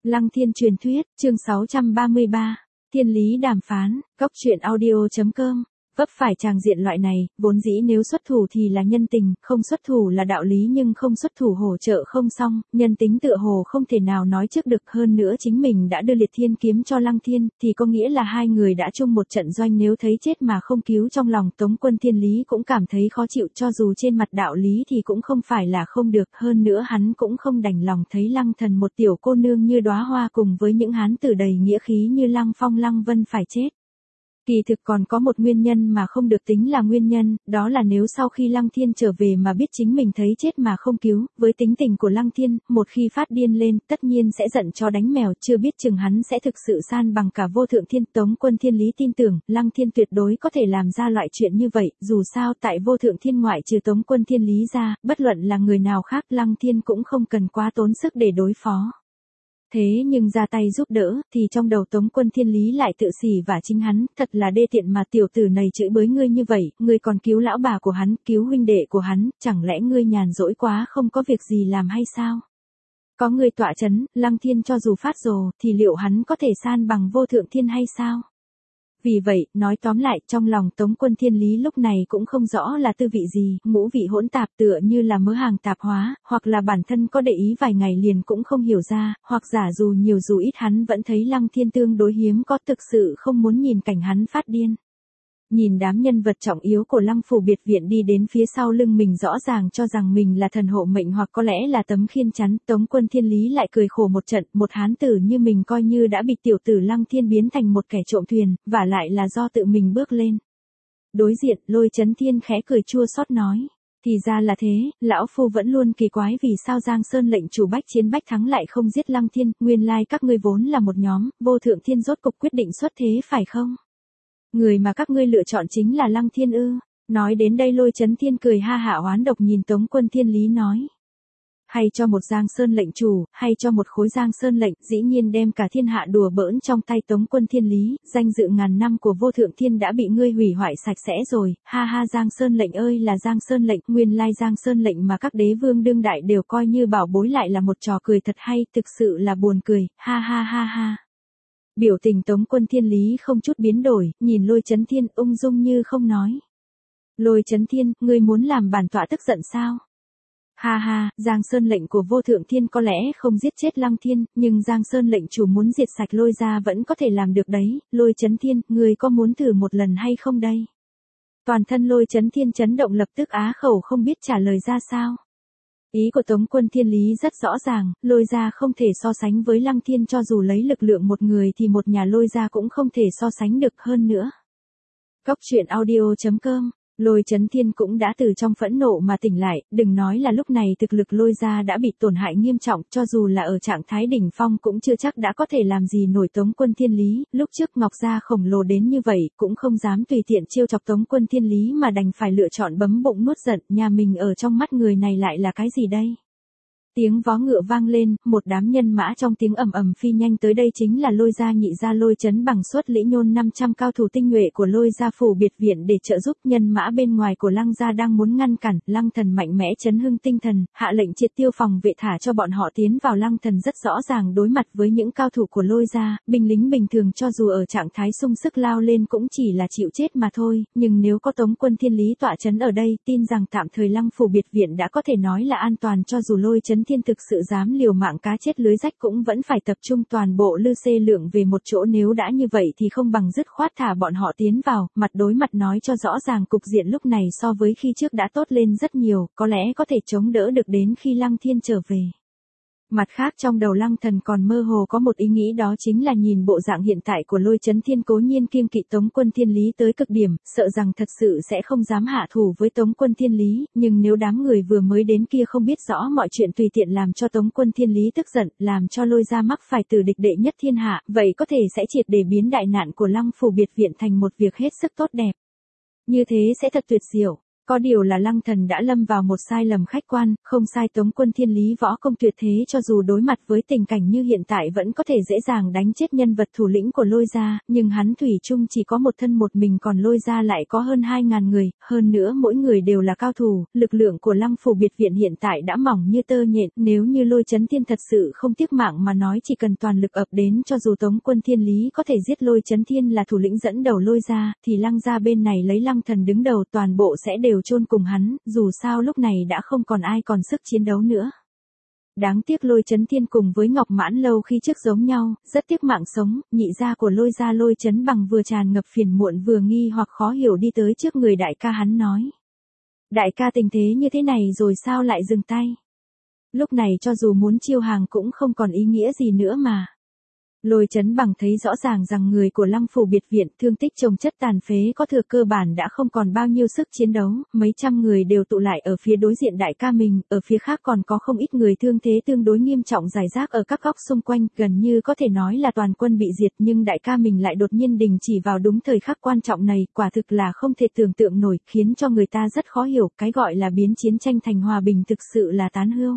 Lăng Thiên truyền thuyết, chương 633, Thiên lý đàm phán, góc truyện audio.com. Vấp phải tràng diện loại này, vốn dĩ nếu xuất thủ thì là nhân tình, không xuất thủ là đạo lý, nhưng không xuất thủ hỗ trợ không xong, nhân tính tựa hồ không thể nào nói trước được. Hơn nữa chính mình đã đưa liệt thiên kiếm cho Lăng Thiên, thì có nghĩa là hai người đã chung một trận doanh, nếu thấy chết mà không cứu, trong lòng Tống Quân Thiên Lý cũng cảm thấy khó chịu, cho dù trên mặt đạo lý thì cũng không phải là không được. Hơn nữa hắn cũng không đành lòng thấy Lăng Thần một tiểu cô nương như đóa hoa cùng với những hán tử đầy nghĩa khí như Lăng Phong Lăng Vân phải chết. Kỳ thực còn có một nguyên nhân mà không được tính là nguyên nhân, đó là nếu sau khi Lăng Thiên trở về mà biết chính mình thấy chết mà không cứu, với tính tình của Lăng Thiên, một khi phát điên lên, tất nhiên sẽ giận chó đánh mèo, chưa biết chừng hắn sẽ thực sự san bằng cả Vô Thượng Thiên. Tống Quân Thiên Lý tin tưởng, Lăng Thiên tuyệt đối có thể làm ra loại chuyện như vậy, dù sao tại Vô Thượng Thiên ngoại trừ Tống Quân Thiên Lý ra, bất luận là người nào khác, Lăng Thiên cũng không cần quá tốn sức để đối phó. Thế nhưng ra tay giúp đỡ, thì trong đầu Tống Quân Thiên Lý lại tự xỉ vả chính hắn, thật là đê tiện mà, tiểu tử này chửi bới ngươi như vậy, ngươi còn cứu lão bà của hắn, cứu huynh đệ của hắn, chẳng lẽ ngươi nhàn rỗi quá không có việc gì làm hay sao? Có ngươi tọa chấn, Lăng Thiên cho dù phát rồ, thì liệu hắn có thể san bằng Vô Thượng Thiên hay sao? Vì vậy, nói tóm lại, trong lòng Tống Quân Thiên Lý lúc này cũng không rõ là tư vị gì, ngũ vị hỗn tạp, tựa như là mớ hàng tạp hóa, hoặc là bản thân có để ý vài ngày liền cũng không hiểu ra, hoặc giả dù nhiều dù ít hắn vẫn thấy Lăng Thiên tương đối hiếm có, thực sự không muốn nhìn cảnh hắn phát điên. Nhìn đám nhân vật trọng yếu của Lăng Phủ biệt viện đi đến phía sau lưng mình, rõ ràng cho rằng mình là thần hộ mệnh hoặc có lẽ là tấm khiên chắn, Tống Quân Thiên Lý lại cười khổ một trận, một hán tử như mình coi như đã bị tiểu tử Lăng Thiên biến thành một kẻ trộm thuyền, vả lại là do tự mình bước lên. Đối diện, Lôi Chấn Thiên khẽ cười chua xót nói, thì ra là thế, lão phu vẫn luôn kỳ quái vì sao Giang Sơn lệnh chủ bách chiến bách thắng lại không giết Lăng Thiên, nguyên lai các ngươi vốn là một nhóm, Vô Thượng Thiên rốt cục quyết định xuất thế phải không? Người mà các ngươi lựa chọn chính là Lăng Thiên ư? Nói đến đây Lôi Chấn Thiên cười ha hả oán độc nhìn Tống Quân Thiên Lý nói. Hay cho một Giang Sơn lệnh chủ, hay cho một khối Giang Sơn lệnh, dĩ nhiên đem cả thiên hạ đùa bỡn trong tay Tống Quân Thiên Lý, danh dự ngàn năm của Vô Thượng Thiên đã bị ngươi hủy hoại sạch sẽ rồi, ha ha. Giang Sơn lệnh ơi là Giang Sơn lệnh, nguyên lai Giang Sơn lệnh mà các đế vương đương đại đều coi như bảo bối lại là một trò cười thật hay, thực sự là buồn cười, ha ha ha ha. Biểu tình Tống Quân Thiên Lý không chút biến đổi, nhìn Lôi Chấn Thiên ung dung như không nói. Lôi Chấn Thiên, ngươi muốn làm bản tọa tức giận sao? Ha ha, Giang Sơn lệnh của Vô Thượng Thiên có lẽ không giết chết Lăng Thiên, nhưng Giang Sơn lệnh chủ muốn diệt sạch Lôi gia vẫn có thể làm được đấy. Lôi Chấn Thiên, ngươi có muốn thử một lần hay không đây? Toàn thân Lôi Chấn Thiên chấn động, lập tức á khẩu không biết trả lời ra sao. Ý của Tống Quân Thiên Lý rất rõ ràng, Lôi gia không thể so sánh với Lăng Thiên, cho dù lấy lực lượng một người thì một nhà Lôi gia cũng không thể so sánh được. Hơn nữa. Góc truyện audio.com. Lôi Chấn Thiên cũng đã từ trong phẫn nộ mà tỉnh lại, đừng nói là lúc này thực lực Lôi gia đã bị tổn hại nghiêm trọng, cho dù là ở trạng thái đỉnh phong cũng chưa chắc đã có thể làm gì nổi Tống Quân Thiên Lý. Lúc trước Ngọc gia khổng lồ đến như vậy, cũng không dám tùy tiện trêu chọc Tống Quân Thiên Lý mà đành phải lựa chọn bấm bụng nuốt giận, nhà mình ở trong mắt người này lại là cái gì đây? Tiếng vó ngựa vang lên, một đám nhân mã trong tiếng ầm ầm phi nhanh tới đây, chính là Lôi gia nhị gia Lôi Chấn bằng xuất lĩnh nhôn 500 cao thủ tinh nhuệ của Lôi gia phủ biệt viện để trợ giúp. Nhân mã bên ngoài của Lăng gia đang muốn ngăn cản, Lăng Thần mạnh mẽ chấn hưng tinh thần, hạ lệnh triệt tiêu phòng vệ, thả cho bọn họ tiến vào. Lăng Thần rất rõ ràng đối mặt với những cao thủ của Lôi gia, binh lính bình thường cho dù ở trạng thái sung sức lao lên cũng chỉ là chịu chết mà thôi, nhưng nếu có Tống Quân Thiên Lý tọa chấn ở đây, tin rằng tạm thời Lăng phủ biệt viện đã có thể nói là an toàn. Cho dù Lôi Chấn Thiên thực sự dám liều mạng cá chết lưới rách cũng vẫn phải tập trung toàn bộ lư xê lượng về một chỗ, nếu đã như vậy thì không bằng dứt khoát thả bọn họ tiến vào, mặt đối mặt nói cho rõ ràng. Cục diện lúc này so với khi trước đã tốt lên rất nhiều, có lẽ có thể chống đỡ được đến khi Lăng Thiên trở về. Mặt khác trong đầu Lăng Thần còn mơ hồ có một ý nghĩ, đó chính là nhìn bộ dạng hiện tại của Lôi Chấn Thiên cố nhiên kiêng kỵ Tống Quân Thiên Lý tới cực điểm, sợ rằng thật sự sẽ không dám hạ thủ với Tống Quân Thiên Lý, nhưng nếu đám người vừa mới đến kia không biết rõ mọi chuyện tùy tiện làm cho Tống Quân Thiên Lý tức giận, làm cho Lôi gia mắc phải tử địch đệ nhất thiên hạ, vậy có thể sẽ triệt để biến đại nạn của Lăng phủ biệt viện thành một việc hết sức tốt đẹp. Như thế sẽ thật tuyệt diệu. Có điều là Lăng Thần đã lâm vào một sai lầm khách quan, không sai Tống Quân Thiên Lý võ công tuyệt thế cho dù đối mặt với tình cảnh như hiện tại vẫn có thể dễ dàng đánh chết nhân vật thủ lĩnh của Lôi gia, nhưng hắn thủy chung chỉ có một thân một mình còn Lôi gia lại có hơn 2.000 người, hơn nữa mỗi người đều là cao thủ, lực lượng của Lăng Phủ biệt viện hiện tại đã mỏng như tơ nhện, nếu như Lôi Chấn Thiên thật sự không tiếc mạng mà nói chỉ cần toàn lực ập đến cho dù Tống Quân Thiên Lý có thể giết Lôi Chấn Thiên là thủ lĩnh dẫn đầu Lôi gia, thì Lăng gia bên này lấy Lăng Thần đứng đầu toàn bộ sẽ đều chôn cùng hắn, dù sao lúc này đã không còn ai còn sức chiến đấu nữa. Đáng tiếc Lôi Chấn Thiên cùng với Ngọc Mãn Lâu khi trước giống nhau, rất tiếc mạng sống, nhị gia của Lôi gia Lôi Chấn Bằng vừa tràn ngập phiền muộn vừa nghi hoặc khó hiểu đi tới trước người đại ca hắn nói. Đại ca tình thế như thế này rồi sao lại dừng tay? Lúc này cho dù muốn chiêu hàng cũng không còn ý nghĩa gì nữa mà. Lôi Chấn Bằng thấy rõ ràng rằng người của Lăng Phủ biệt viện thương tích chồng chất tàn phế có thừa cơ bản đã không còn bao nhiêu sức chiến đấu, mấy trăm người đều tụ lại ở phía đối diện đại ca mình, ở phía khác còn có không ít người thương thế tương đối nghiêm trọng rải rác ở các góc xung quanh, gần như có thể nói là toàn quân bị diệt nhưng đại ca mình lại đột nhiên đình chỉ vào đúng thời khắc quan trọng này, quả thực là không thể tưởng tượng nổi, khiến cho người ta rất khó hiểu, cái gọi là biến chiến tranh thành hòa bình thực sự là tán hưu.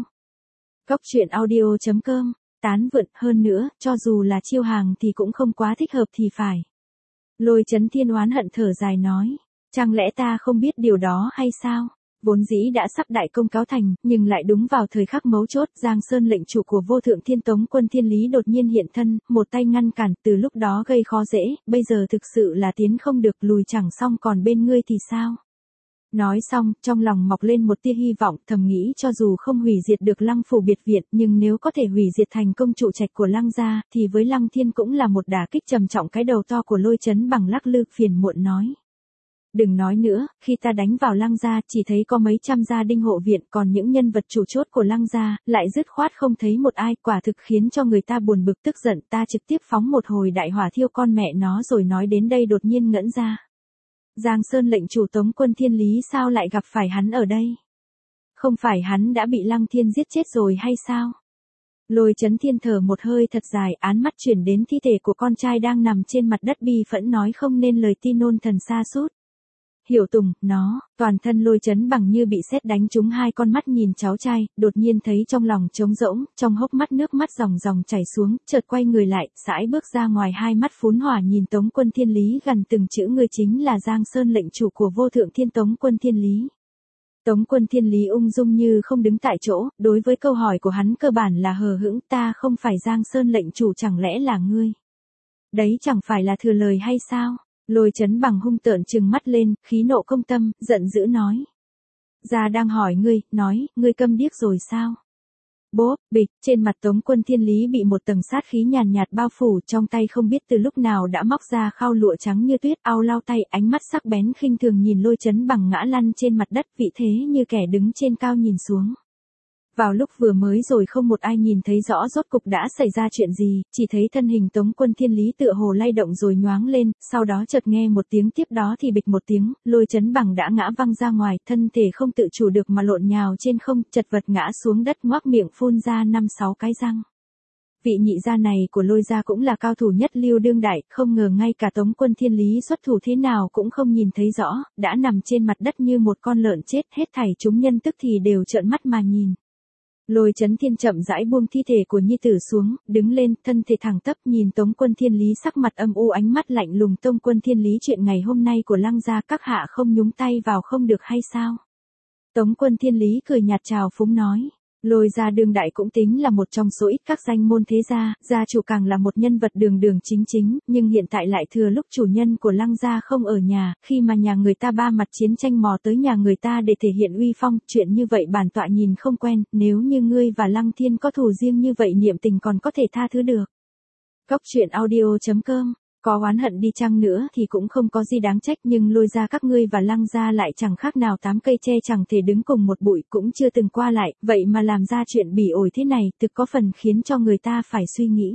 Góc truyện audio.com Tán vượn hơn nữa, cho dù là chiêu hàng thì cũng không quá thích hợp thì phải. Lôi Chấn Thiên oán hận thở dài nói. Chẳng lẽ ta không biết điều đó hay sao? Vốn dĩ đã sắp đại công cáo thành, nhưng lại đúng vào thời khắc mấu chốt, Giang Sơn lệnh chủ của vô thượng thiên Tống Quân Thiên Lý đột nhiên hiện thân, một tay ngăn cản, từ lúc đó gây khó dễ, bây giờ thực sự là tiến không được lùi chẳng xong còn bên ngươi thì sao? Nói xong, trong lòng mọc lên một tia hy vọng, thầm nghĩ cho dù không hủy diệt được Lăng Phủ biệt viện, nhưng nếu có thể hủy diệt thành công trụ trạch của Lăng gia, thì với Lăng Thiên cũng là một đả kích trầm trọng. Cái đầu to của Lôi Chấn Bằng lắc lư phiền muộn nói. Đừng nói nữa, khi ta đánh vào Lăng gia, chỉ thấy có mấy trăm gia đình hộ viện, còn những nhân vật chủ chốt của Lăng gia, lại dứt khoát không thấy một ai, quả thực khiến cho người ta buồn bực tức giận. Ta trực tiếp phóng một hồi đại hỏa thiêu con mẹ nó rồi nói đến đây đột nhiên ngẩn ra. Giang Sơn lệnh chủ Tống Quân Thiên Lý sao lại gặp phải hắn ở đây? Không phải hắn đã bị Lăng Thiên giết chết rồi hay sao? Lôi Chấn Thiên thở một hơi thật dài, án mắt chuyển đến thi thể của con trai đang nằm trên mặt đất bi phẫn nói không nên lời, tin nôn thần sa sút. Hiểu Tùng, toàn thân Lôi Chấn Bằng như bị sét đánh trúng, hai con mắt nhìn cháu trai, đột nhiên thấy trong lòng trống rỗng, trong hốc mắt nước mắt ròng ròng chảy xuống, chợt quay người lại, sải bước ra ngoài, hai mắt phún hỏa nhìn Tống Quân Thiên Lý gần từng chữ, người chính là Giang Sơn lệnh chủ của vô thượng thiên Tống Quân Thiên Lý. Tống Quân Thiên Lý ung dung như không đứng tại chỗ, đối với câu hỏi của hắn cơ bản là hờ hững, ta không phải Giang Sơn lệnh chủ chẳng lẽ là ngươi? Đấy chẳng phải là thừa lời hay sao? Lôi Chấn Bằng hung tợn trừng mắt lên, khí nộ công tâm, giận dữ nói. Gia đang hỏi ngươi, nói, ngươi câm điếc rồi sao? Bốp, bịch, trên mặt Tống Quân Thiên Lý bị một tầng sát khí nhàn nhạt bao phủ, trong tay không biết từ lúc nào đã móc ra khao lụa trắng như tuyết, ao lau tay, ánh mắt sắc bén khinh thường nhìn Lôi Chấn Bằng ngã lăn trên mặt đất, vị thế như kẻ đứng trên cao nhìn xuống. Vào lúc vừa mới rồi không một ai nhìn thấy rõ rốt cục đã xảy ra chuyện gì, chỉ thấy thân hình Tống Quân Thiên Lý tựa hồ lay động rồi nhoáng lên, sau đó chợt nghe một tiếng, tiếp đó thì bịch một tiếng, Lôi Chấn Bằng đã ngã văng ra ngoài, thân thể không tự chủ được mà lộn nhào trên không, chật vật ngã xuống đất, ngoác miệng phun ra 5-6 cái răng. Vị nhị gia này của Lôi gia cũng là cao thủ nhất lưu đương đại, không ngờ ngay cả Tống Quân Thiên Lý xuất thủ thế nào cũng không nhìn thấy rõ, đã nằm trên mặt đất như một con lợn chết, hết thảy chúng nhân tức thì đều trợn mắt mà nhìn. Lôi Chấn Thiên chậm rãi buông thi thể của nhi tử xuống, đứng lên, thân thể thẳng tắp nhìn Tống Quân Thiên Lý, sắc mặt âm u, ánh mắt lạnh lùng. Tống Quân Thiên Lý, chuyện ngày hôm nay của Lăng gia các hạ không nhúng tay vào không được hay sao? Tống Quân Thiên Lý cười nhạt chào phúng nói. Lôi gia đương đại cũng tính là một trong số ít các danh môn thế gia, gia chủ càng là một nhân vật đường đường chính chính, nhưng hiện tại lại thừa lúc chủ nhân của Lăng gia không ở nhà, khi mà nhà người ta ba mặt chiến tranh mò tới nhà người ta để thể hiện uy phong, chuyện như vậy bản tọa nhìn không quen, nếu như ngươi và Lăng Thiên có thù riêng như vậy niệm tình còn có thể tha thứ được. Góc truyện audio.com Có oán hận đi chăng nữa thì cũng không có gì đáng trách, nhưng Lôi gia các ngươi và Lăng gia lại chẳng khác nào 8 cây tre chẳng thể đứng cùng một bụi, cũng chưa từng qua lại, vậy mà làm ra chuyện bỉ ổi thế này, thực có phần khiến cho người ta phải suy nghĩ.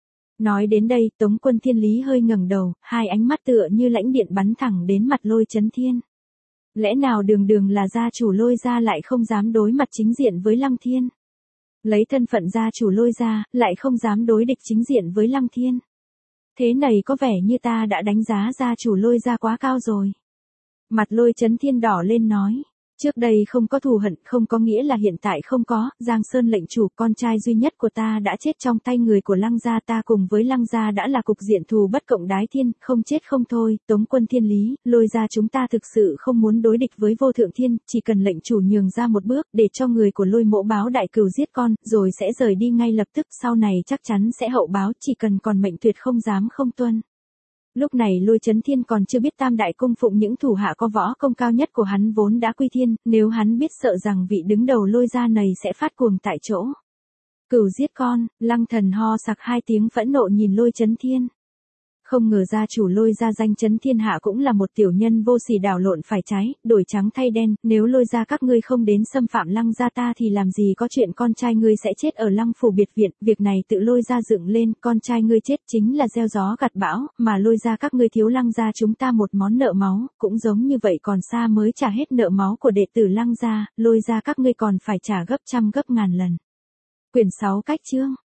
Nói đến đây, Tống Quân Thiên Lý hơi ngẩng đầu, hai ánh mắt tựa như lãnh điện bắn thẳng đến mặt Lôi Chấn Thiên. Lẽ nào đường đường là gia chủ Lôi gia lại không dám đối mặt chính diện với Lăng Thiên? Lấy thân phận gia chủ Lôi gia, lại không dám đối địch chính diện với Lăng Thiên? Thế này có vẻ như ta đã đánh giá gia chủ Lôi gia quá cao rồi. Mặt Lôi Chấn Thiên đỏ lên nói. Trước đây không có thù hận không có nghĩa là hiện tại không có, Giang Sơn lệnh chủ con trai duy nhất của ta đã chết trong tay người của Lăng gia, ta cùng với Lăng gia đã là cục diện thù bất cộng đái thiên, không chết không thôi, Tống quân thiên lý, Lôi gia chúng ta thực sự không muốn đối địch với vô thượng thiên, chỉ cần lệnh chủ nhường ra một bước để cho người của Lôi mỗ báo đại cừu giết con, rồi sẽ rời đi ngay lập tức, sau này chắc chắn sẽ hậu báo, chỉ cần còn mệnh tuyệt không dám không tuân. Lúc này Lôi Chấn Thiên còn chưa biết Tam Đại cung phụng những thủ hạ có võ công cao nhất của hắn vốn đã quy thiên, nếu hắn biết sợ rằng vị đứng đầu Lôi gia này sẽ phát cuồng tại chỗ. Cừu giết con, Lăng Thần ho sặc hai tiếng phẫn nộ nhìn Lôi Chấn Thiên. Không ngờ gia chủ Lôi gia danh chấn thiên hạ cũng là một tiểu nhân vô sỉ đảo lộn phải trái, đổi trắng thay đen, nếu Lôi gia các ngươi không đến xâm phạm Lăng gia ta thì làm gì có chuyện con trai ngươi sẽ chết ở Lăng phủ biệt viện, việc này tự Lôi gia dựng lên, con trai ngươi chết chính là gieo gió gặt bão, mà Lôi gia các ngươi thiếu Lăng gia chúng ta một món nợ máu, cũng giống như vậy còn xa mới trả hết nợ máu của đệ tử Lăng gia, Lôi gia các ngươi còn phải trả gấp trăm gấp ngàn lần. Quyển 6 cách chương